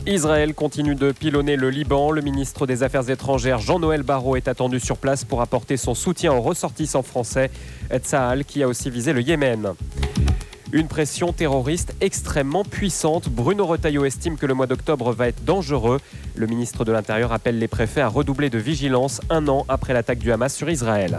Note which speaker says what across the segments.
Speaker 1: Israël continue de pilonner le Liban. Le ministre des Affaires étrangères Jean-Noël Barrot est attendu sur place pour apporter son soutien aux ressortissants français. Tsahal qui a aussi visé le Yémen. Une pression terroriste extrêmement puissante. Bruno Retailleau estime que le mois d'octobre va être dangereux. Le ministre de l'Intérieur appelle les préfets à redoubler de vigilance 1 an après l'attaque du Hamas sur Israël.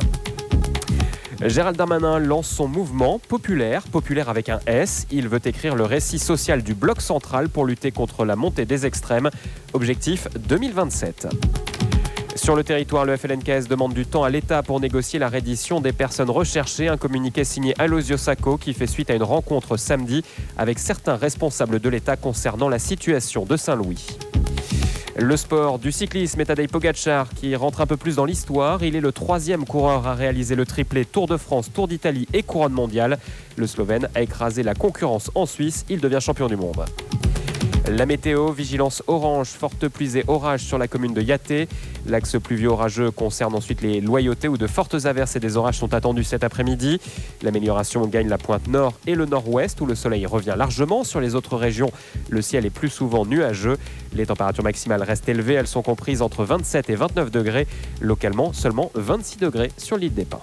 Speaker 1: Gérald Darmanin lance son mouvement populaire avec un S. Il veut écrire le récit social du bloc central pour lutter contre la montée des extrêmes. Objectif 2027. Sur le territoire, le FLNKS demande du temps à l'État pour négocier la reddition des personnes recherchées. Un communiqué signé Alosio Sacco qui fait suite à une rencontre samedi avec certains responsables de l'État concernant la situation de Saint-Louis. Le sport du cyclisme et Tadej Pogačar qui rentre un peu plus dans l'histoire. Il est le 3e coureur à réaliser le triplé Tour de France, Tour d'Italie et couronne mondiale. Le Slovène a écrasé la concurrence en Suisse. Il devient champion du monde. La météo, vigilance orange, fortes pluies et orages sur la commune de Yaté. L'axe pluvieux orageux concerne ensuite les loyautés où de fortes averses et des orages sont attendus cet après-midi. L'amélioration gagne la pointe nord et le nord-ouest où le soleil revient largement. Sur les autres régions, le ciel est plus souvent nuageux. Les températures maximales restent élevées. Elles sont comprises entre 27 et 29 degrés. Localement, seulement 26 degrés sur l'île des Pins.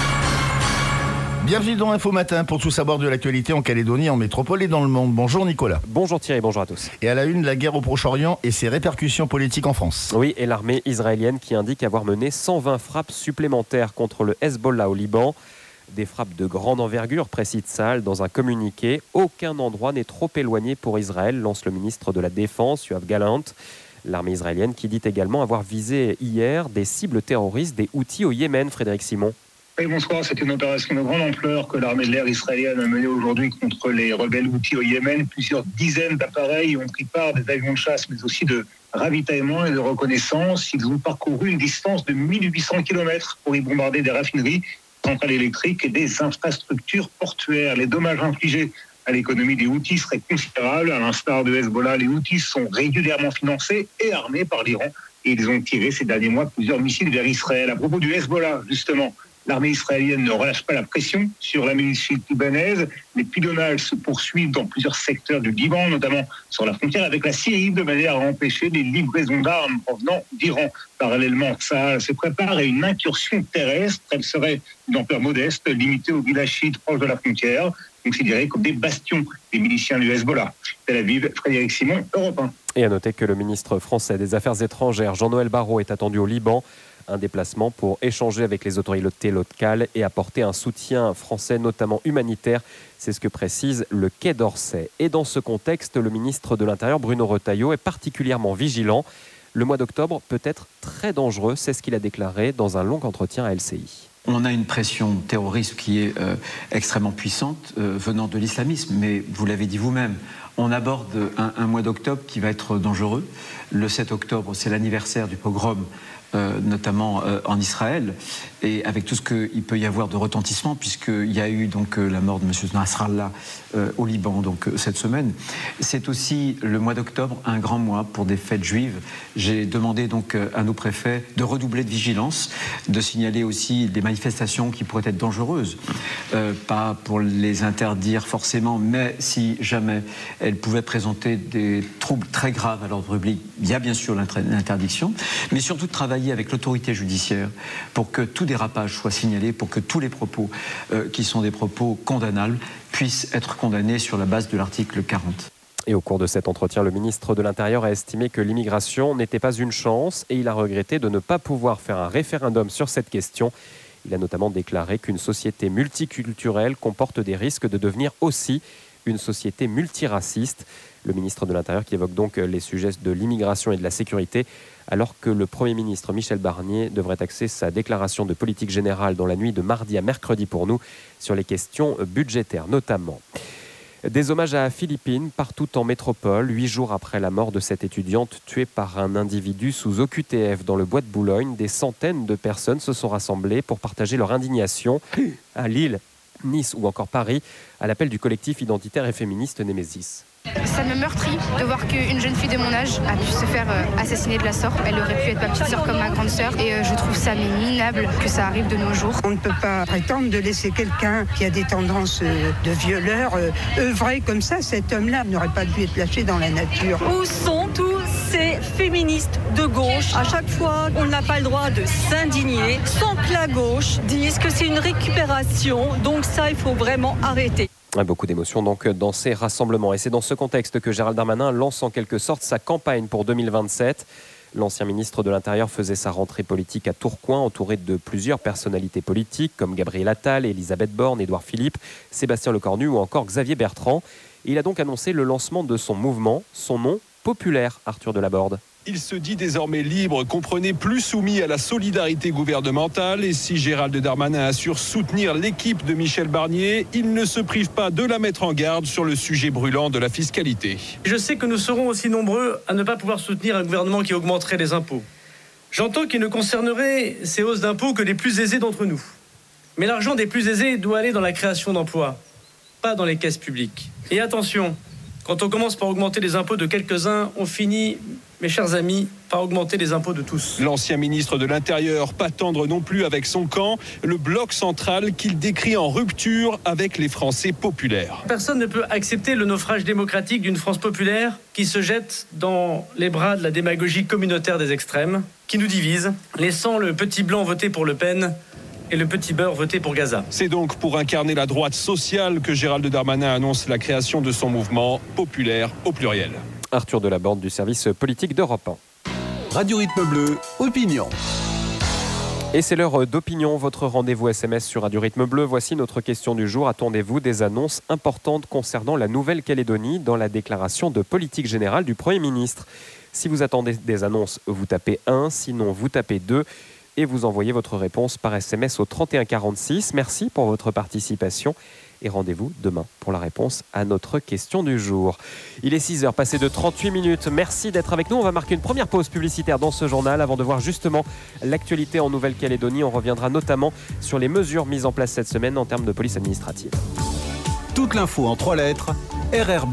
Speaker 2: Bienvenue dans Info Matin pour tout savoir de l'actualité en Calédonie, en métropole et dans le monde. Bonjour Nicolas.
Speaker 1: Bonjour Thierry, bonjour à tous.
Speaker 2: Et à la une, la guerre au Proche-Orient et ses répercussions politiques en France.
Speaker 1: Oui, et l'armée israélienne qui indique avoir mené 120 frappes supplémentaires contre le Hezbollah au Liban. Des frappes de grande envergure, précise Tsahal dans un communiqué. Aucun endroit n'est trop éloigné pour Israël, lance le ministre de la Défense, Yoav Gallant. L'armée israélienne qui dit également avoir visé hier des cibles terroristes des Houthis au Yémen, Frédéric Simon.
Speaker 3: Oui, bonsoir. C'est une opération de grande ampleur que l'armée de l'air israélienne a menée aujourd'hui contre les rebelles Houthis au Yémen. Plusieurs dizaines d'appareils ont pris part, des avions de chasse, mais aussi de ravitaillement et de reconnaissance. Ils ont parcouru une distance de 1800 km pour y bombarder des raffineries, centrales électriques et des infrastructures portuaires. Les dommages infligés à l'économie des Houthis seraient considérables. À l'instar de Hezbollah, les Houthis sont régulièrement financés et armés par l'Iran. Et ils ont tiré ces derniers mois plusieurs missiles vers Israël. À propos du Hezbollah, justement, l'armée israélienne ne relâche pas la pression sur la milice libanaise. Les pilonnages se poursuivent dans plusieurs secteurs du Liban, notamment sur la frontière avec la Syrie, de manière à empêcher les livraisons d'armes provenant d'Iran. Parallèlement, ça se prépare à une incursion terrestre. Elle serait d'une ampleur modeste, limitée aux villages chiites proches de la frontière, considérés comme des bastions des miliciens du Hezbollah. Tel Aviv, Frédéric Simon, Europe 1.
Speaker 1: Et à noter que le ministre français des Affaires étrangères, Jean-Noël Barrot, est attendu au Liban. Un déplacement pour échanger avec les autorités locales et apporter un soutien français, notamment humanitaire. C'est ce que précise le Quai d'Orsay. Et dans ce contexte, le ministre de l'Intérieur, Bruno Retailleau, est particulièrement vigilant. Le mois d'octobre peut être très dangereux, c'est ce qu'il a déclaré dans un long entretien à LCI.
Speaker 4: On a une pression terroriste qui est extrêmement puissante venant de l'islamisme, mais vous l'avez dit vous-même, on aborde un mois d'octobre qui va être dangereux. Le 7 octobre, c'est l'anniversaire du pogrom, notamment en Israël, et avec tout ce qu'il peut y avoir de retentissement, puisqu'il y a eu donc la mort de M. Nasrallah au Liban cette semaine. C'est aussi le mois d'octobre, un grand mois pour des fêtes juives. J'ai demandé donc à nos préfets de redoubler de vigilance, de signaler aussi des manifestations qui pourraient être dangereuses, pas pour les interdire forcément, mais si jamais elles pouvaient présenter des troubles très graves à l'ordre public, il y a bien sûr l'interdiction, mais surtout de travailler avec l'autorité judiciaire pour que tout dérapage soit signalé, pour que tous les propos qui sont des propos condamnables puissent être condamnés sur la base de l'article 40.
Speaker 1: Et au cours de cet entretien, le ministre de l'Intérieur a estimé que l'immigration n'était pas une chance et il a regretté de ne pas pouvoir faire un référendum sur cette question. Il a notamment déclaré qu'une société multiculturelle comporte des risques de devenir aussi une société multiraciste. Le ministre de l'Intérieur qui évoque donc les sujets de l'immigration et de la sécurité, alors que le Premier ministre Michel Barnier devrait axer sa déclaration de politique générale dans la nuit de mardi à mercredi pour nous, sur les questions budgétaires notamment. Des hommages à Philippines partout en métropole, 8 jours après la mort de cette étudiante tuée par un individu sous OQTF dans le bois de Boulogne. Des centaines de personnes se sont rassemblées pour partager leur indignation à Lille, Nice ou encore Paris, à l'appel du collectif identitaire et féministe Némésis.
Speaker 5: Ça me meurtrit de voir qu'une jeune fille de mon âge a pu se faire assassiner de la sorte. Elle aurait pu être ma petite sœur comme ma grande sœur et je trouve ça minable que ça arrive de nos jours.
Speaker 6: On ne peut pas prétendre de laisser quelqu'un qui a des tendances de violeur œuvrer comme ça. Cet homme-là n'aurait pas dû être lâché dans la nature.
Speaker 7: Où sont tous c'est féministe de gauche. À chaque fois, on n'a pas le droit de s'indigner sans que la gauche dise que c'est une récupération. Donc ça, il faut vraiment arrêter.
Speaker 1: Beaucoup d'émotions donc dans ces rassemblements. Et c'est dans ce contexte que Gérald Darmanin lance en quelque sorte sa campagne pour 2027. L'ancien ministre de l'Intérieur faisait sa rentrée politique à Tourcoing, entouré de plusieurs personnalités politiques comme Gabriel Attal, Elisabeth Borne, Édouard Philippe, Sébastien Lecornu ou encore Xavier Bertrand. Et il a donc annoncé le lancement de son mouvement, son nom, Populaire, Arthur Delaborde.
Speaker 8: Il se dit désormais libre, comprenez, plus soumis à la solidarité gouvernementale. Et si Gérald Darmanin assure soutenir l'équipe de Michel Barnier, il ne se prive pas de la mettre en garde sur le sujet brûlant de la fiscalité.
Speaker 9: Je sais que nous serons aussi nombreux à ne pas pouvoir soutenir un gouvernement qui augmenterait les impôts. J'entends qu'il ne concernerait ces hausses d'impôts que les plus aisés d'entre nous. Mais l'argent des plus aisés doit aller dans la création d'emplois, pas dans les caisses publiques. Et attention, quand on commence par augmenter les impôts de quelques-uns, on finit, mes chers amis, par augmenter les impôts de tous.
Speaker 8: L'ancien ministre de l'Intérieur, pas tendre non plus avec son camp, le bloc central qu'il décrit en rupture avec les Français populaires.
Speaker 9: Personne ne peut accepter le naufrage démocratique d'une France populaire qui se jette dans les bras de la démagogie communautaire des extrêmes, qui nous divise, laissant le petit blanc voter pour Le Pen et le petit beurre voté pour Gaza.
Speaker 8: C'est donc pour incarner la droite sociale que Gérald Darmanin annonce la création de son mouvement Populaire au pluriel.
Speaker 1: Arthur Delaborde du service politique d'Europe 1.
Speaker 10: Radio Rythme Bleu, opinion.
Speaker 1: Et c'est l'heure d'opinion, votre rendez-vous SMS sur Radio Rythme Bleu. Voici notre question du jour. Attendez-vous des annonces importantes concernant la Nouvelle-Calédonie dans la déclaration de politique générale du Premier ministre? Si vous attendez des annonces, vous tapez 1, sinon vous tapez 2 et vous envoyez votre réponse par SMS au 3146. Merci pour votre participation et rendez-vous demain pour la réponse à notre question du jour. Il est 6h, passé de 38 minutes. Merci d'être avec nous. On va marquer une première pause publicitaire dans ce journal avant de voir justement l'actualité en Nouvelle-Calédonie. On reviendra notamment sur les mesures mises en place cette semaine en termes de police administrative.
Speaker 10: Toute l'info en 3 lettres, RRB.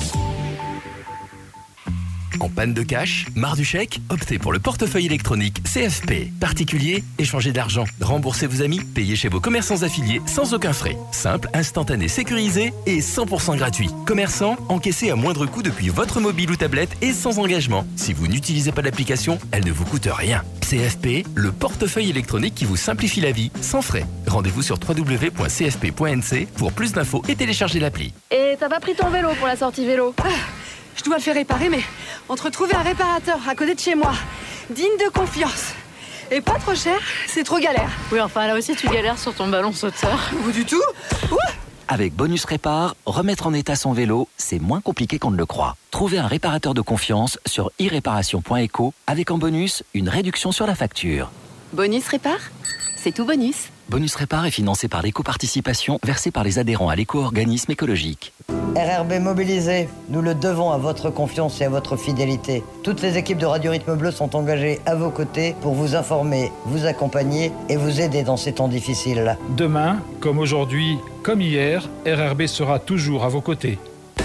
Speaker 11: En panne de cash, marre du chèque? Optez pour le portefeuille électronique CFP. Particulier, échangez de l'argent, remboursez vos amis, payez chez vos commerçants affiliés sans aucun frais. Simple, instantané, sécurisé et 100% gratuit. Commerçant, encaissez à moindre coût depuis votre mobile ou tablette et sans engagement. Si vous n'utilisez pas l'application, elle ne vous coûte rien. CFP, le portefeuille électronique qui vous simplifie la vie sans frais. Rendez-vous sur www.cfp.nc pour plus d'infos et téléchargez l'appli.
Speaker 12: Et t'as pas pris ton vélo pour la sortie vélo?
Speaker 13: Je dois le faire réparer, mais entre trouver un réparateur à côté de chez moi, digne de confiance, et pas trop cher, c'est trop galère.
Speaker 12: Oui, enfin là aussi tu galères sur ton ballon sauteur.
Speaker 13: Ou du tout.
Speaker 14: Avec Bonus Répar, remettre en état son vélo, c'est moins compliqué qu'on ne le croit. Trouvez un réparateur de confiance sur iréparation.eco avec en bonus une réduction sur la facture.
Speaker 12: Bonus Répar, c'est tout bonus.
Speaker 14: Bonus Répar est financé par l'éco-participation versée par les adhérents à l'éco-organisme écologique.
Speaker 15: RRB mobilisé, nous le devons à votre confiance et à votre fidélité. Toutes les équipes de Radio Rythme Bleu sont engagées à vos côtés pour vous informer, vous accompagner et vous aider dans ces temps difficiles.
Speaker 16: Demain, comme aujourd'hui, comme hier, RRB sera toujours à vos côtés.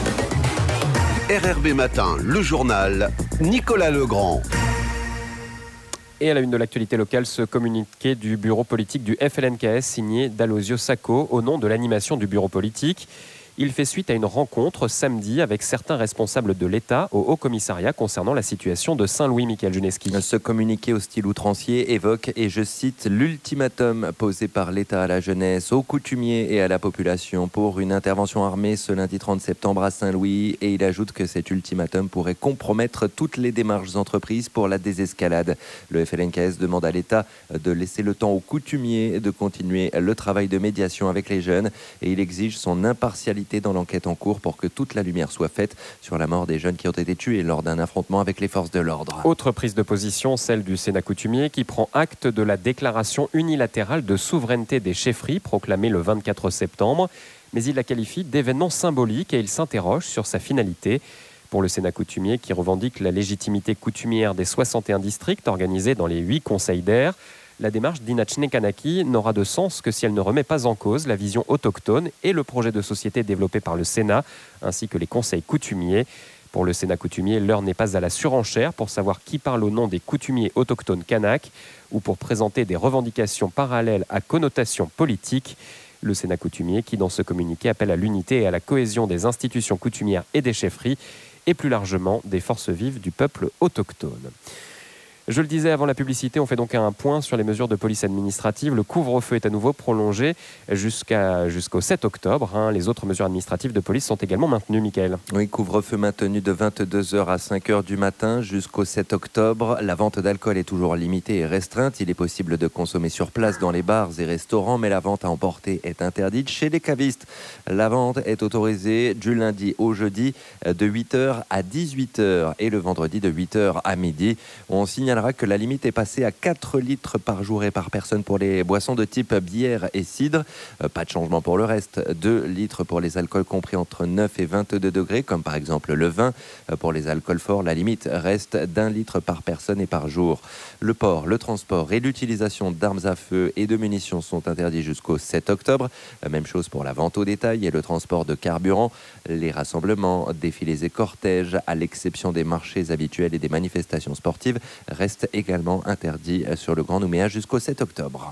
Speaker 10: RRB Matin, le journal, Nicolas Legrand.
Speaker 1: Et à la une de l'actualité locale, ce communiqué du bureau politique du FLNKS signé d'Alosio Sacco au nom de l'animation du bureau politique. Il fait suite à une rencontre samedi avec certains responsables de l'État au Haut-Commissariat concernant la situation de Saint-Louis. Michael Juneski.
Speaker 17: Ce communiqué au style outrancier évoque, et je cite, l'ultimatum posé par l'État à la jeunesse, aux coutumiers et à la population pour une intervention armée ce lundi 30 septembre à Saint-Louis. Et il ajoute que cet ultimatum pourrait compromettre toutes les démarches entreprises pour la désescalade. Le FLNKS demande à l'État de laisser le temps aux coutumiers de continuer le travail de médiation avec les jeunes et il exige son impartialité dans l'enquête en cours pour que toute la lumière soit faite sur la mort des jeunes qui ont été tués lors d'un affrontement avec les forces de l'ordre.
Speaker 1: Autre prise de position, celle du Sénat coutumier qui prend acte de la déclaration unilatérale de souveraineté des chefferies proclamée le 24 septembre, mais il la qualifie d'événement symbolique et il s'interroge sur sa finalité. Pour le Sénat coutumier qui revendique la légitimité coutumière des 61 districts organisés dans les 8 conseils d'air, la démarche d'Inachne Kanaki n'aura de sens que si elle ne remet pas en cause la vision autochtone et le projet de société développé par le Sénat, ainsi que les conseils coutumiers. Pour le Sénat coutumier, l'heure n'est pas à la surenchère pour savoir qui parle au nom des coutumiers autochtones kanaks ou pour présenter des revendications parallèles à connotation politique. Le Sénat coutumier qui, dans ce communiqué, appelle à l'unité et à la cohésion des institutions coutumières et des chefferies et plus largement des forces vives du peuple autochtone. Je le disais avant la publicité, on fait donc un point sur les mesures de police administrative. Le couvre-feu est à nouveau prolongé jusqu'au 7 octobre. Les autres mesures administratives de police sont également maintenues, Mickaël.
Speaker 17: Oui, couvre-feu maintenu de 22h à 5h du matin jusqu'au 7 octobre. La vente d'alcool est toujours limitée et restreinte. Il est possible de consommer sur place dans les bars et restaurants, mais la vente à emporter est interdite. Chez les cavistes, la vente est autorisée du lundi au jeudi de 8h à 18h et le vendredi de 8h à midi. On signale que la limite est passée à 4 litres par jour et par personne pour les boissons de type bière et cidre. Pas de changement pour le reste. 2 litres pour les alcools compris entre 9 et 22 degrés, comme par exemple le vin. Pour les alcools forts, la limite reste d'1 litre par personne et par jour. Le port, le transport et l'utilisation d'armes à feu et de munitions sont interdits jusqu'au 7 octobre. Même chose pour la vente au détail et le transport de carburant. Les rassemblements, défilés et cortèges, à l'exception des marchés habituels et des manifestations sportives, restent également interdits sur le Grand Nouméa jusqu'au 7 octobre.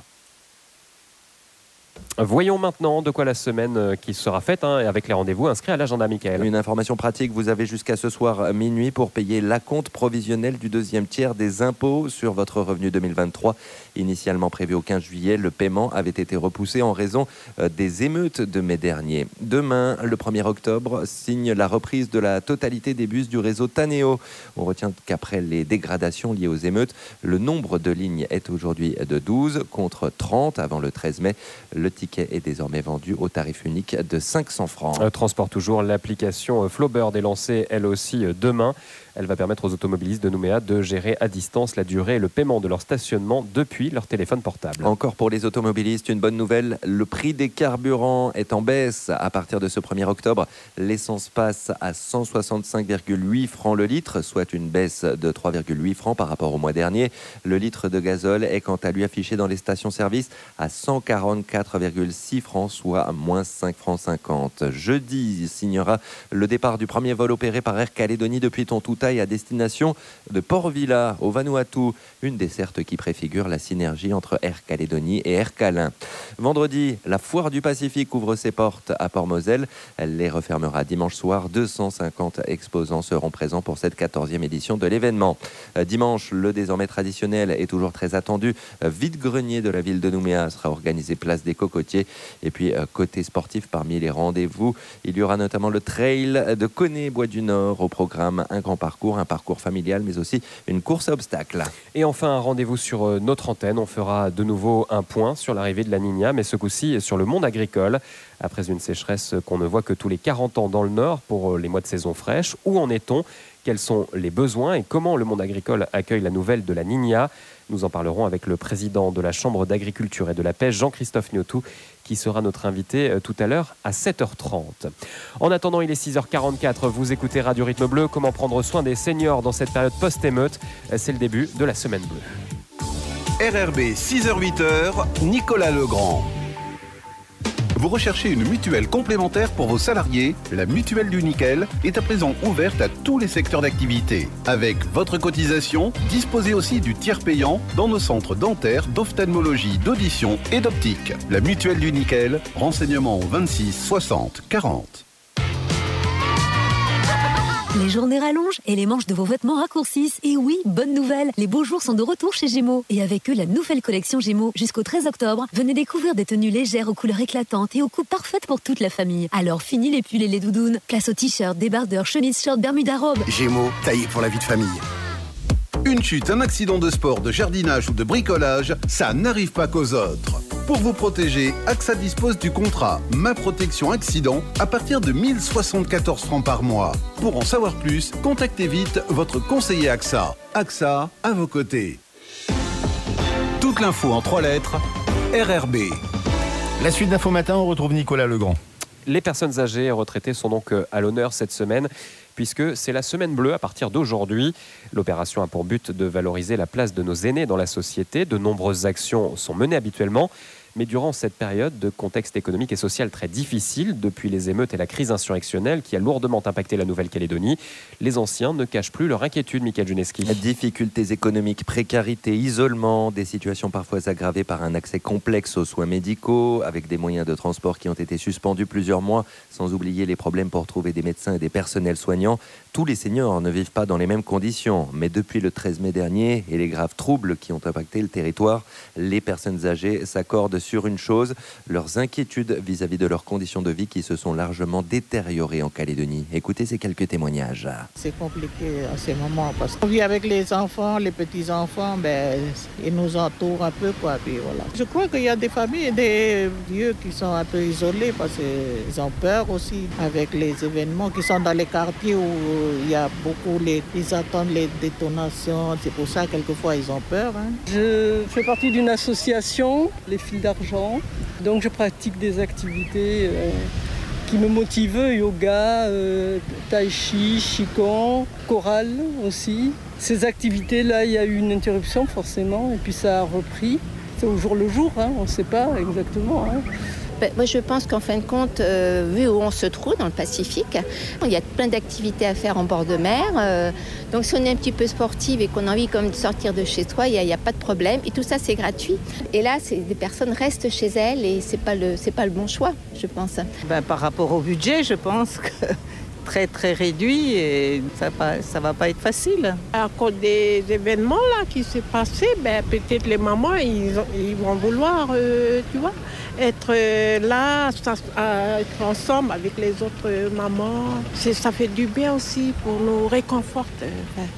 Speaker 1: Voyons maintenant de quoi la semaine qui sera faite avec les rendez-vous inscrits à l'agenda, Mickaël.
Speaker 17: Une information pratique, vous avez jusqu'à ce soir minuit pour payer l'acompte provisionnel du deuxième tiers des impôts sur votre revenu 2023. Initialement prévu au 15 juillet, le paiement avait été repoussé en raison des émeutes de mai dernier. Demain, le 1er octobre, signe la reprise de la totalité des bus du réseau Taneo. On retient qu'après les dégradations liées aux émeutes, le nombre de lignes est aujourd'hui de 12 contre 30 avant le 13 mai. Le ticket est désormais vendu au tarif unique de 500 francs.
Speaker 1: Transport toujours, l'application Flowbird est lancée elle aussi demain. Elle va permettre aux automobilistes de Nouméa de gérer à distance la durée et le paiement de leur stationnement depuis leur téléphone portable.
Speaker 17: Encore pour les automobilistes, une bonne nouvelle, le prix des carburants est en baisse à partir de ce 1er octobre. L'essence passe à 165,8 francs le litre, soit une baisse de 3,8 francs par rapport au mois dernier. Le litre de gazole est quant à lui affiché dans les stations-service à 144,6 francs, soit moins 5 francs 50. Jeudi signera le départ du premier vol opéré par Air Calédonie depuis Tontouta à destination de Port-Vila au Vanuatu, une desserte qui préfigure la synergie entre Air Calédonie et Air Calin. Vendredi, la Foire du Pacifique ouvre ses portes à Port-Moselle. Elle les refermera dimanche soir. 250 exposants seront présents pour cette 14e édition de l'événement. Dimanche, le désormais traditionnel est toujours très attendu. Vide-grenier de la ville de Nouméa sera organisé place des Cocotiers. Et puis, côté sportif, parmi les rendez-vous, il y aura notamment le trail de Coné-Bois du Nord au programme. Un grand parcours, un parcours familial, mais aussi une course à obstacles.
Speaker 1: Et enfin, un rendez-vous sur notre antenne. On fera de nouveau un point sur l'arrivée de la Niña, mais ce coup-ci sur le monde agricole. Après une sécheresse qu'on ne voit que tous les 40 ans dans le Nord pour les mois de saison fraîche, où en est-on ? Quels sont les besoins et comment le monde agricole accueille la nouvelle de la Niña ? Nous en parlerons avec le président de la Chambre d'agriculture et de la pêche, Jean-Christophe Niotou, qui sera notre invité tout à l'heure à 7h30. En attendant, il est 6h44, vous écoutez Radio Rythme Bleu. Comment prendre soin des seniors dans cette période post-émeute ? C'est le début de la semaine bleue.
Speaker 10: RRB 6h-8h, Nicolas Legrand. Vous recherchez une mutuelle complémentaire pour vos salariés ? La Mutuelle du Nickel est à présent ouverte à tous les secteurs d'activité. Avec votre cotisation, disposez aussi du tiers payant dans nos centres dentaires, d'ophtalmologie, d'audition et d'optique. La Mutuelle du Nickel, renseignements au 26 60 40.
Speaker 18: Les journées rallongent et les manches de vos vêtements raccourcissent. Et oui, bonne nouvelle, les beaux jours sont de retour chez Gémeaux. Et avec eux, la nouvelle collection Gémeaux. Jusqu'au 13 octobre, venez découvrir des tenues légères aux couleurs éclatantes et aux coupes parfaites pour toute la famille. Alors fini les pulls et les doudounes. Place aux t-shirts, débardeurs, chemises, shorts, bermudas, robes.
Speaker 10: Gémeaux, taillé pour la vie de famille. Une chute, un accident de sport, de jardinage ou de bricolage, ça n'arrive pas qu'aux autres. Pour vous protéger, AXA dispose du contrat Ma Protection Accident à partir de 1074 francs par mois. Pour en savoir plus, contactez vite votre conseiller AXA. AXA, à vos côtés. Toute l'info en 3 lettres, RRB.
Speaker 2: La suite d'Info Matin, on retrouve Nicolas Legrand.
Speaker 1: Les personnes âgées et retraitées sont donc à l'honneur cette semaine, puisque c'est la semaine bleue à partir d'aujourd'hui. L'opération a pour but de valoriser la place de nos aînés dans la société. De nombreuses actions sont menées habituellement, Mais durant cette période de contexte économique et social très difficile, depuis les émeutes et la crise insurrectionnelle qui a lourdement impacté la Nouvelle-Calédonie, les anciens ne cachent plus leur inquiétude, Mickaël Juneski.
Speaker 17: Difficultés économiques, précarité, isolement, des situations parfois aggravées par un accès complexe aux soins médicaux, avec des moyens de transport qui ont été suspendus plusieurs mois, sans oublier les problèmes pour trouver des médecins et des personnels soignants. Tous les seniors ne vivent pas dans les mêmes conditions, mais depuis le 13 mai dernier et les graves troubles qui ont impacté le territoire, les personnes âgées s'accordent sur une chose, leurs inquiétudes vis-à-vis de leurs conditions de vie qui se sont largement détériorées en Calédonie. Écoutez ces quelques témoignages.
Speaker 19: C'est compliqué à ces moments parce qu'on vit avec les enfants, les petits-enfants, ils nous entourent un peu, quoi. Puis voilà. Je crois qu'il y a des familles et des vieux qui sont un peu isolés parce qu'ils ont peur aussi avec les événements qui sont dans les quartiers où il y a beaucoup, ils attendent les détonations. C'est pour ça, quelquefois, ils ont peur.
Speaker 20: Je fais partie d'une association, les Fils d'Argent. Donc, je pratique des activités qui me motivent, yoga, tai chi, qigong, chorale aussi. Ces activités-là, il y a eu une interruption forcément, et puis ça a repris. C'est au jour le jour, on ne sait pas exactement.
Speaker 21: Moi, je pense qu'en fin de compte, vu où on se trouve dans le Pacifique, il y a plein d'activités à faire en bord de mer. Donc, si on est un petit peu sportive et qu'on a envie comme de sortir de chez soi, il n'y a pas de problème. Et tout ça, c'est gratuit. Et là, des personnes restent chez elles et c'est pas le bon choix, je pense.
Speaker 19: Par rapport au budget, je pense que très très réduit et ça va pas être facile.
Speaker 22: À cause des événements là qui s'est passé, peut-être les mamans ils vont vouloir, tu vois, être là, être ensemble avec les autres mamans. Ça fait du bien aussi pour nous réconforter.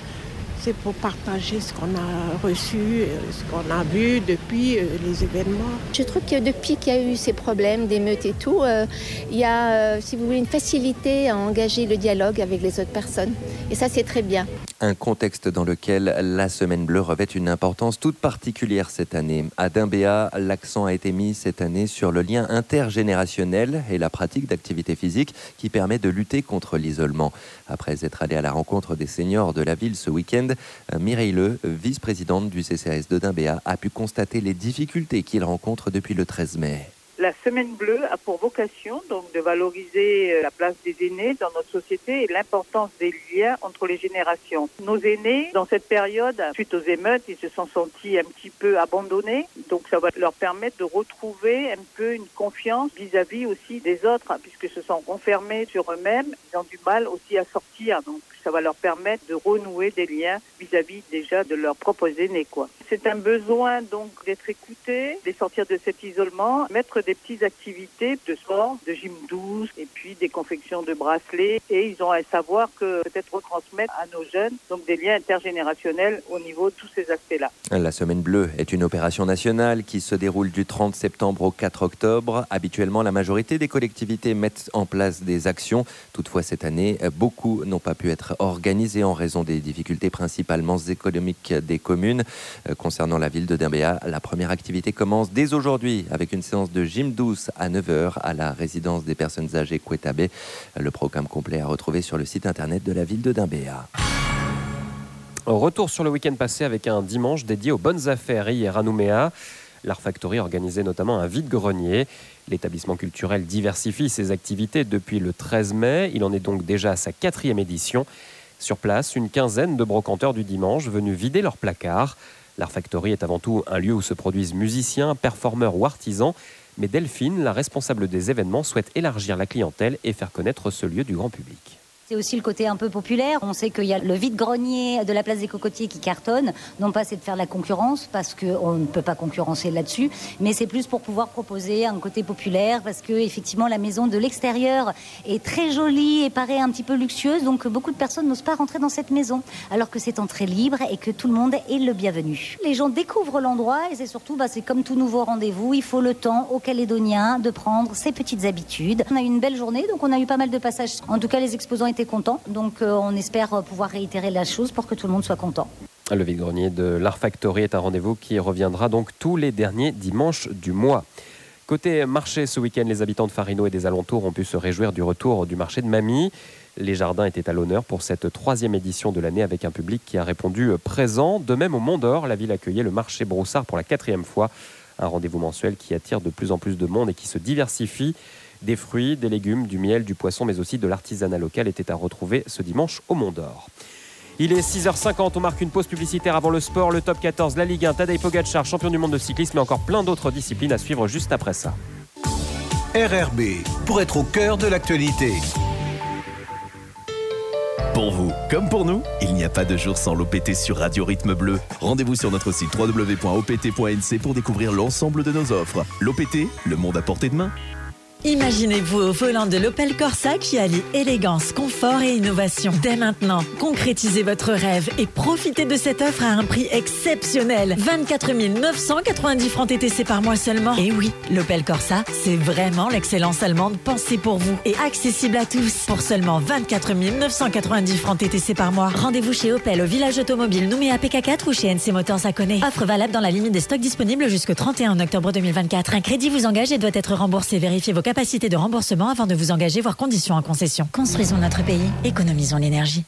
Speaker 22: C'est pour partager ce qu'on a reçu, ce qu'on a vu depuis les événements.
Speaker 21: Je trouve que depuis qu'il y a eu ces problèmes d'émeutes et tout, il y a, si vous voulez, une facilité à engager le dialogue avec les autres personnes. Et ça, c'est très bien.
Speaker 17: Un contexte dans lequel la Semaine Bleue revêt une importance toute particulière cette année. À Doumbéa, l'accent a été mis cette année sur le lien intergénérationnel et la pratique d'activité physique qui permet de lutter contre l'isolement. Après être allé à la rencontre des seniors de la ville ce week-end, Mireille Le, vice-présidente du CCAS de Doumbéa, a pu constater les difficultés qu'ils rencontrent depuis le 13 mai.
Speaker 23: La Semaine Bleue a pour vocation donc de valoriser la place des aînés dans notre société et l'importance des liens entre les générations. Nos aînés, dans cette période, suite aux émeutes, ils se sont sentis un petit peu abandonnés. Donc ça va leur permettre de retrouver un peu une confiance vis-à-vis aussi des autres, puisque se sont renfermés sur eux-mêmes. Ils ont du mal aussi à sortir. Donc ça va leur permettre de renouer des liens vis-à-vis déjà de leurs propres aînés, quoi. C'est un besoin donc d'être écouté, de sortir de cet isolement, mettre des petites activités de sport, de gym douce et puis des confections de bracelets. Et ils ont à savoir que peut-être retransmettre à nos jeunes donc des liens intergénérationnels au niveau de tous ces aspects-là.
Speaker 17: La Semaine Bleue est une opération nationale qui se déroule du 30 septembre au 4 octobre. Habituellement, la majorité des collectivités mettent en place des actions. Toutefois, cette année, beaucoup n'ont pas pu être organisées en raison des difficultés principalement économiques des communes. Concernant la ville de Doumbéa, la première activité commence dès aujourd'hui avec une séance de gym douce à 9h à la résidence des personnes âgées Kouetabé. Le programme complet à retrouver sur le site internet de la ville de Doumbéa.
Speaker 1: Retour sur le week-end passé avec un dimanche dédié aux bonnes affaires hier à Nouméa. L'Art Factory organisait notamment un vide-grenier. L'établissement culturel diversifie ses activités depuis le 13 mai. Il en est donc déjà à sa 4e édition. Sur place, une quinzaine de brocanteurs du dimanche venus vider leurs placards. L'Art Factory est avant tout un lieu où se produisent musiciens, performeurs ou artisans. Mais Delphine, la responsable des événements, souhaite élargir la clientèle et faire connaître ce lieu du grand public.
Speaker 24: C'est aussi le côté un peu populaire. On sait qu'il y a le vide-grenier de la place des Cocotiers qui cartonne. Non pas c'est de faire la concurrence, parce qu'on ne peut pas concurrencer là-dessus, mais c'est plus pour pouvoir proposer un côté populaire, parce que effectivement la maison de l'extérieur est très jolie et paraît un petit peu luxueuse, donc beaucoup de personnes n'osent pas rentrer dans cette maison, alors que c'est entrée libre et que tout le monde est le bienvenu. Les gens découvrent l'endroit et c'est surtout, c'est comme tout nouveau rendez-vous, il faut le temps aux Calédoniens de prendre ses petites habitudes. On a eu une belle journée, donc on a eu pas mal de passages. En tout cas, les exposants étaient contents, donc on espère pouvoir réitérer la chose pour que tout le monde soit content.
Speaker 1: Le vide-grenier de l'Art Factory est un rendez-vous qui reviendra donc tous les derniers dimanches du mois. Côté marché, ce week-end, les habitants de Farino et des alentours ont pu se réjouir du retour du marché de Mamie. Les jardins étaient à l'honneur pour cette 3e édition de l'année avec un public qui a répondu présent. De même au Mont d'Or, la ville accueillait le marché Broussard pour la 4e fois. Un rendez-vous mensuel qui attire de plus en plus de monde et qui se diversifie. Des fruits, des légumes, du miel, du poisson, mais aussi de l'artisanat local étaient à retrouver ce dimanche au Mont d'Or. Il est 6h50, on marque une pause publicitaire avant le sport, le top 14, la Ligue 1, Tadej Pogačar, champion du monde de cyclisme et encore plein d'autres disciplines à suivre juste après ça.
Speaker 3: RRB, pour être au cœur de l'actualité.
Speaker 4: Pour vous, comme pour nous, il n'y a pas de jour sans l'OPT sur Radio Rythme Bleu. Rendez-vous sur notre site www.opt.nc pour découvrir l'ensemble de nos offres. L'OPT, le monde à portée de main.
Speaker 5: Imaginez-vous au volant de l'Opel Corsa qui allie élégance, confort et innovation. Dès maintenant, concrétisez votre rêve et profitez de cette offre à un prix exceptionnel. 24 990 francs TTC par mois seulement. Et oui, l'Opel Corsa, c'est vraiment l'excellence allemande pensée pour vous et accessible à tous. Pour seulement 24 990 francs TTC par mois. Rendez-vous chez Opel au village automobile Nouméa PK4 ou chez NC Motors à Connaît. Offre valable dans la limite des stocks disponibles jusqu'au 31 octobre 2024. Un crédit vous engage et doit être remboursé. Vérifiez vos capacités de remboursement avant de vous engager, voire conditions en concession. Construisons notre pays, économisons l'énergie.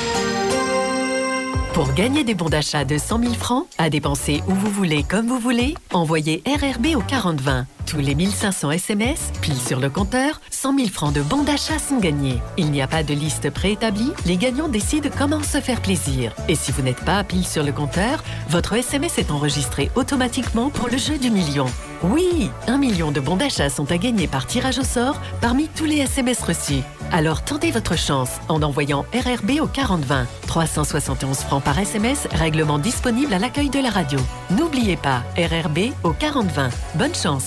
Speaker 6: Pour gagner des bons d'achat de 100 000 francs, à dépenser où vous voulez, comme vous voulez, envoyez RRB au 4020. Tous les 1500 SMS, pile sur le compteur, 100 000 francs de bons d'achat sont gagnés. Il n'y a pas de liste préétablie, les gagnants décident comment se faire plaisir. Et si vous n'êtes pas pile sur le compteur, votre SMS est enregistré automatiquement pour le jeu du million. Oui, 1 million de bons d'achat sont à gagner par tirage au sort parmi tous les SMS reçus. Alors tentez votre chance en envoyant RRB au 4020. 371 francs par SMS, règlement disponible à l'accueil de la radio. N'oubliez pas, RRB au 4020. Bonne chance.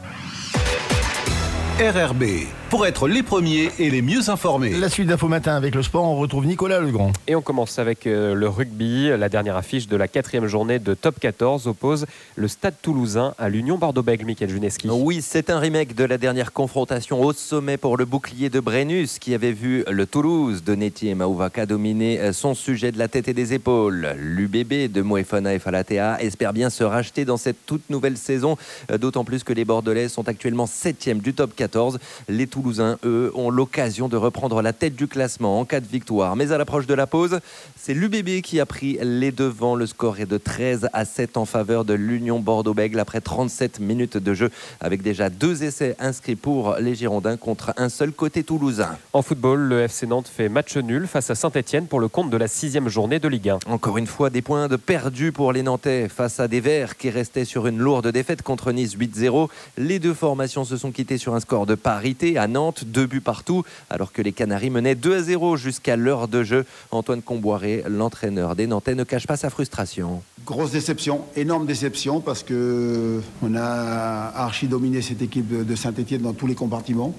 Speaker 3: RRB, pour être les premiers et les mieux informés.
Speaker 2: La suite d'Info Matin avec le sport, on retrouve Nicolas Legrand.
Speaker 1: Et on commence avec le rugby. La dernière affiche de la 4e journée de Top 14 oppose le Stade Toulousain à l'Union Bordeaux-Bègles, Mickaël Juneski.
Speaker 17: Oui, c'est un remake de la dernière confrontation au sommet pour le bouclier de Brennus qui avait vu le Toulouse de Neti et Mauvaka dominer son sujet de la tête et des épaules. L'UBB de Moefana et Falatea espère bien se racheter dans cette toute nouvelle saison, d'autant plus que les Bordelais sont actuellement 7e du Top 14. Les Toulousains, eux, ont l'occasion de reprendre la tête du classement en cas de victoire. Mais à l'approche de la pause, c'est l'UBB qui a pris les devants. Le score est de 13-7 en faveur de l'Union Bordeaux-Bègles après 37 minutes de jeu, avec déjà 2 essais inscrits pour les Girondins contre un seul côté toulousain.
Speaker 1: En football, le FC Nantes fait match nul face à Saint-Etienne pour le compte de la 6e journée de Ligue 1.
Speaker 17: Encore une fois, des points de perdus pour les Nantais face à des Verts qui restaient sur une lourde défaite contre Nice 8-0. Les deux formations se sont quittées sur un score de parité à Nantes, 2 buts partout, alors que les Canaries menaient 2-0 jusqu'à l'heure de jeu. Antoine Comboiré, l'entraîneur des Nantais, ne cache pas sa frustration.
Speaker 25: Grosse déception, énorme déception, parce que on a archi dominé cette équipe de Saint-Etienne dans tous les compartiments.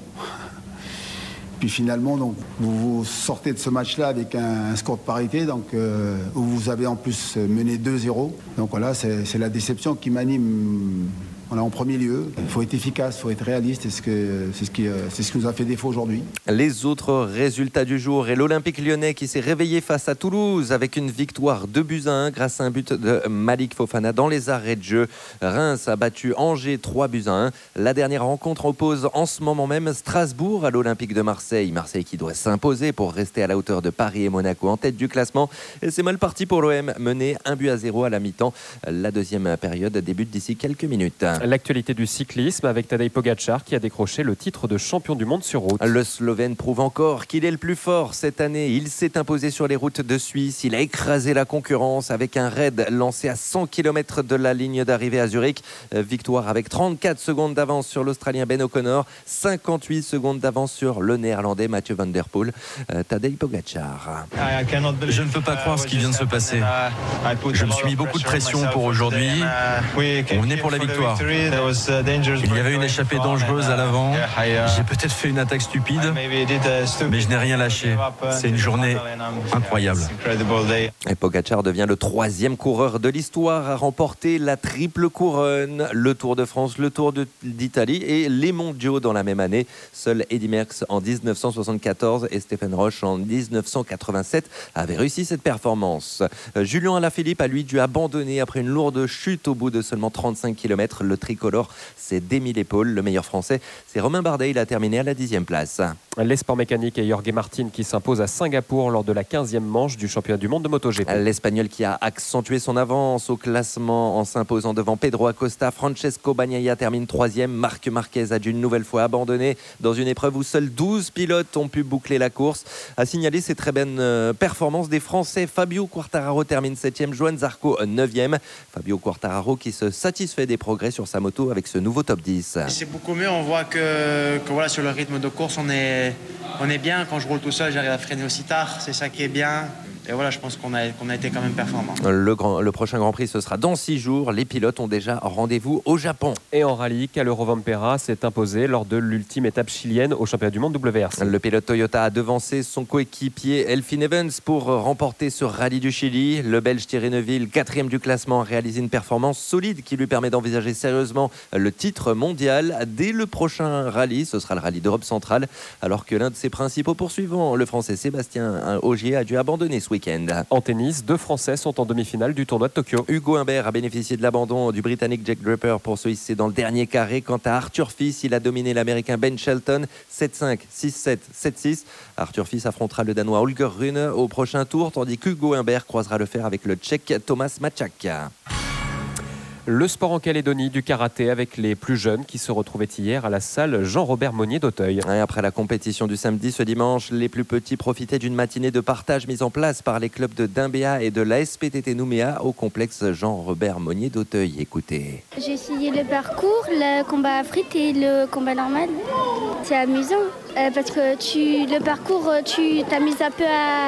Speaker 25: Puis finalement, donc, vous sortez de ce match-là avec un score de parité, donc, où vous avez en plus mené 2-0. Donc voilà, c'est la déception qui m'anime. Voilà, en premier lieu, il faut être efficace, il faut être réaliste, et c'est ce qui nous a fait défaut aujourd'hui.
Speaker 17: Les autres résultats du jour et l'Olympique lyonnais qui s'est réveillé face à Toulouse avec une victoire 2-1 grâce à un but de Malik Fofana dans les arrêts de jeu. Reims a battu Angers 3-1. La dernière rencontre oppose en ce moment même Strasbourg à l'Olympique de Marseille. Marseille qui doit s'imposer pour rester à la hauteur de Paris et Monaco en tête du classement. Et c'est mal parti pour l'OM, mené 1-0 à la mi-temps. La deuxième période débute d'ici quelques minutes.
Speaker 1: L'actualité du cyclisme avec Tadej Pogačar qui a décroché le titre de champion du monde sur route.
Speaker 17: Le Slovène prouve encore qu'il est le plus fort cette année. Il s'est imposé sur les routes de Suisse. Il a écrasé la concurrence avec un raid lancé à 100 km de la ligne d'arrivée à Zurich. Victoire avec 34 secondes d'avance sur l'Australien Ben O'Connor, 58 secondes d'avance sur le Néerlandais Mathieu Van Der Poel. Tadej Pogačar.
Speaker 26: Je ne peux pas croire ce qui vient de se passer. Je me suis mis beaucoup de pression pour aujourd'hui. On venait pour la victoire. Il y avait une échappée dangereuse à l'avant. J'ai peut-être fait une attaque stupide, mais je n'ai rien lâché. C'est une journée incroyable.
Speaker 17: Et Pogačar devient le 3e coureur de l'histoire à remporter la triple couronne, le Tour de France, le Tour d'Italie et les mondiaux dans la même année. Seul Eddy Merckx en 1974 et Stephen Roche en 1987 avaient réussi cette performance. Julien Alaphilippe a lui dû abandonner après une lourde chute au bout de seulement 35 km. Le tricolore s'est démis l'épaule. Le meilleur français, c'est Romain Bardet. Il a terminé à la 10e place.
Speaker 1: Les sports mécaniques et Jorge Martin qui s'impose à Singapour lors de la 15e manche du championnat du monde de MotoGP.
Speaker 17: L'Espagnol qui a accentué son avance au classement en s'imposant devant Pedro Acosta. Francesco Bagnaia termine 3e. Marc Marquez a dû une nouvelle fois abandonner dans une épreuve où seuls 12 pilotes ont pu boucler la course. À signaler ces très bonnes performances des Français. Fabio Quartararo termine 7e, Johan Zarco 9e. Fabio Quartararo qui se satisfait des progrès sur sa moto avec ce nouveau top 10.
Speaker 7: C'est beaucoup mieux, on voit que voilà, sur le rythme de course on est bien. Quand je roule tout seul, j'arrive à freiner aussi tard, c'est ça qui est bien. Et voilà, je pense qu'on a été quand même performants.
Speaker 17: Le prochain Grand Prix, ce sera dans 6 jours. Les pilotes ont déjà rendez-vous au Japon.
Speaker 1: Et en rallye, Kalle Rovanperä s'est imposé lors de l'ultime étape chilienne au championnat du monde WRC.
Speaker 17: Le pilote Toyota a devancé son coéquipier Elfyn Evans pour remporter ce rallye du Chili. Le Belge Thierry Neuville, 4e du classement, a réalisé une performance solide qui lui permet d'envisager sérieusement le titre mondial. Dès le prochain rallye, ce sera le rallye d'Europe centrale, alors que l'un de ses principaux poursuivants, le Français Sébastien Ogier, a dû abandonner ce week-end.
Speaker 1: En tennis, 2 Français sont en demi-finale du tournoi de Tokyo.
Speaker 17: Hugo Humbert a bénéficié de l'abandon du Britannique Jack Draper pour se hisser dans le dernier carré. Quant à Arthur Fils, il a dominé l'Américain Ben Shelton 7-5, 6-7, 7-6. Arthur Fils affrontera le Danois Holger Rune au prochain tour, tandis qu'Hugo Humbert croisera le fer avec le Tchèque Thomas Mačák.
Speaker 1: Le sport en Calédonie, du karaté avec les plus jeunes qui se retrouvaient hier à la salle Jean-Robert Monnier d'Auteuil.
Speaker 17: Après la compétition du samedi, ce dimanche, les plus petits profitaient d'une matinée de partage mise en place par les clubs de Dimbéa et de l'ASPTT Nouméa au complexe Jean-Robert Monnier d'Auteuil. Écoutez.
Speaker 8: J'ai essayé le parcours, le combat à frites et le combat normal. C'est amusant parce que le parcours, tu t'amuses un peu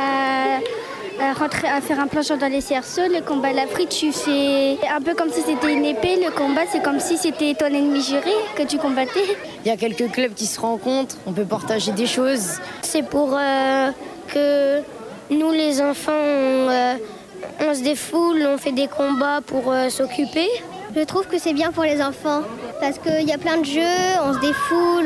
Speaker 8: à faire un planchon dans les cerceaux. Le combat à la frite, tu fais un peu comme si c'était une épée. Le combat, c'est comme si c'était ton ennemi juré que tu combattais.
Speaker 9: Il y a quelques clubs qui se rencontrent, on peut partager des choses.
Speaker 8: C'est pour que nous, les enfants, on se défoule, on fait des combats pour s'occuper. Je trouve que c'est bien pour les enfants parce qu'il y a plein de jeux, on se défoule,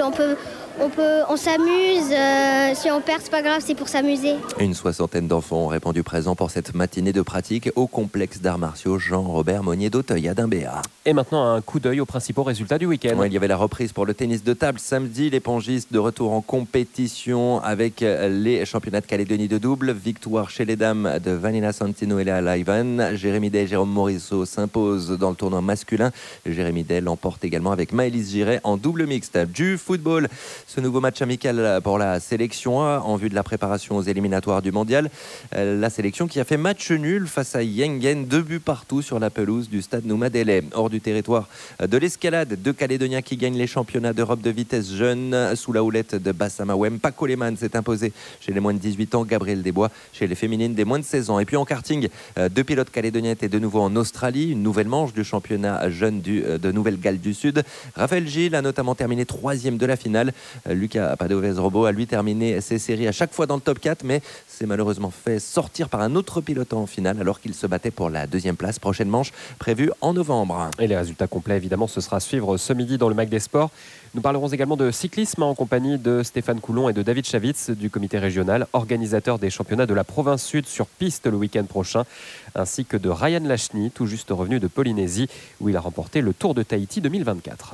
Speaker 8: on s'amuse, si on perd c'est pas grave, c'est pour s'amuser.
Speaker 17: Une 60aine d'enfants ont répondu présents pour cette matinée de pratique au complexe d'arts martiaux Jean-Robert Monnier d'Auteuil à Dimbéa.
Speaker 1: Et maintenant un coup d'œil aux principaux résultats du week-end.
Speaker 17: Il y avait la reprise pour le tennis de table samedi, les pongistes de retour en compétition avec les championnats de Calédonie de double. Victoire chez les dames de Vanina Santino et Léa Laivan. Jérémy Day et Jérôme Morisseau s'imposent dans le tournoi masculin. Jérémy Day l'emporte également avec Maëlys Giret en double mixte. Du football, ce nouveau match amical pour la sélection A en vue de la préparation aux éliminatoires du mondial. La sélection qui a fait match nul face à Yengen, 2 buts partout sur la pelouse du stade Nouma Delay. Hors du territoire de l'escalade, 2 Calédoniens qui gagnent les championnats d'Europe de vitesse jeune sous la houlette de Bassam Awem. Paco Lehmann s'est imposé chez les moins de 18 ans, Gabriel Desbois chez les féminines des moins de 16 ans. Et puis en karting, 2 pilotes calédoniens étaient de nouveau en Australie, une nouvelle manche du championnat jeune de Nouvelle-Galles du Sud. Raphaël Gilles a notamment terminé 3e de la finale. Lucas Padovez-Robo a lui terminé ses séries à chaque fois dans le top 4, mais s'est malheureusement fait sortir par un autre pilote en finale alors qu'il se battait pour la 2e place. Prochaine manche prévue en novembre.
Speaker 1: Et les résultats complets, évidemment, ce sera à suivre ce midi dans le Mag des Sports. Nous parlerons également de cyclisme en compagnie de Stéphane Coulon et de David Chavitz du comité régional, organisateur des championnats de la province Sud sur piste le week-end prochain, ainsi que de Ryan Lachny, tout juste revenu de Polynésie, où il a remporté le Tour de Tahiti 2024.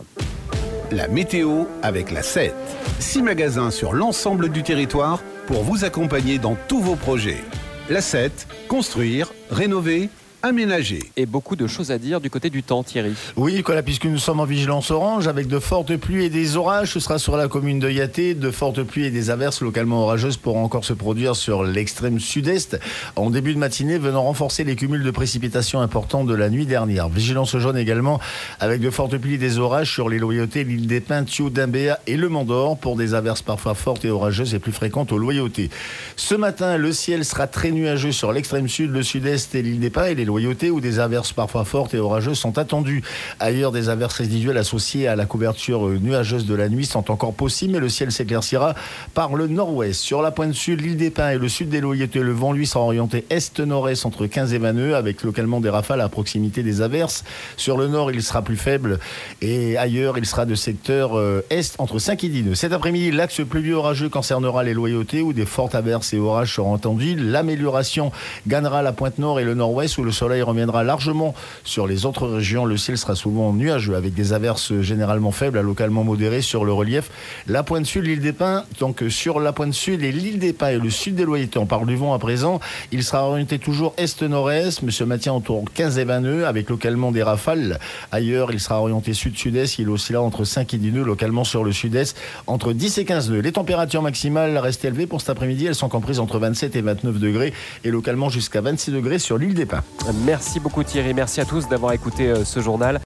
Speaker 10: La météo avec la 7. 6 magasins sur l'ensemble du territoire pour vous accompagner dans tous vos projets. La 7, construire, rénover, aménagé.
Speaker 1: Et beaucoup de choses à dire du côté du temps, Thierry.
Speaker 2: Oui, Nicolas, puisque nous sommes en vigilance orange avec de fortes pluies et des orages. Ce sera sur la commune de Yaté. De fortes pluies et des averses localement orageuses pourront encore se produire sur l'extrême sud-est en début de matinée, venant renforcer les cumuls de précipitations importants de la nuit dernière. Vigilance jaune également avec de fortes pluies et des orages sur les Loyautés, l'île des Pins, Thiou, Dimbéa et le Mont d'Or pour des averses parfois fortes et orageuses et plus fréquentes aux Loyautés. Ce matin, le ciel sera très nuageux sur l'extrême sud, le sud-est et l'île des Pins et les Loyautés où des averses parfois fortes et orageuses sont attendues. Ailleurs, des averses résiduelles associées à la couverture nuageuse de la nuit sont encore possibles, mais le ciel s'éclaircira par le nord-ouest. Sur la pointe sud, l'île des Pins et le sud des Loyautés, le vent, lui, sera orienté est-nord-est entre 15 et 20 nœuds, avec localement des rafales à proximité des averses. Sur le nord, il sera plus faible et ailleurs, il sera de secteur est entre 5 et 10 nœuds. Cet après-midi, l'axe pluvieux orageux concernera les Loyautés où des fortes averses et orages seront entendus. L'amélioration gagnera la pointe nord et le nord-ouest où le soleil soleil reviendra largement sur les autres régions. Le ciel sera souvent nuageux avec des averses généralement faibles à localement modérées sur le relief. La pointe sud, l'île des Pins. Donc sur la pointe sud et l'île des Pins et le sud des Loyautés, on parle du vent à présent. Il sera orienté toujours est-nord-est, mais se maintient autour 15 et 20 nœuds avec localement des rafales. Ailleurs, il sera orienté sud-sud-est. Il oscillera entre 5 et 10 nœuds, localement sur le sud-est, entre 10 et 15 nœuds. Les températures maximales restent élevées pour cet après-midi. Elles sont comprises entre 27 et 29 degrés et localement jusqu'à 26 degrés sur l'île des Pins.
Speaker 1: Merci beaucoup Thierry, merci à tous d'avoir écouté ce journal.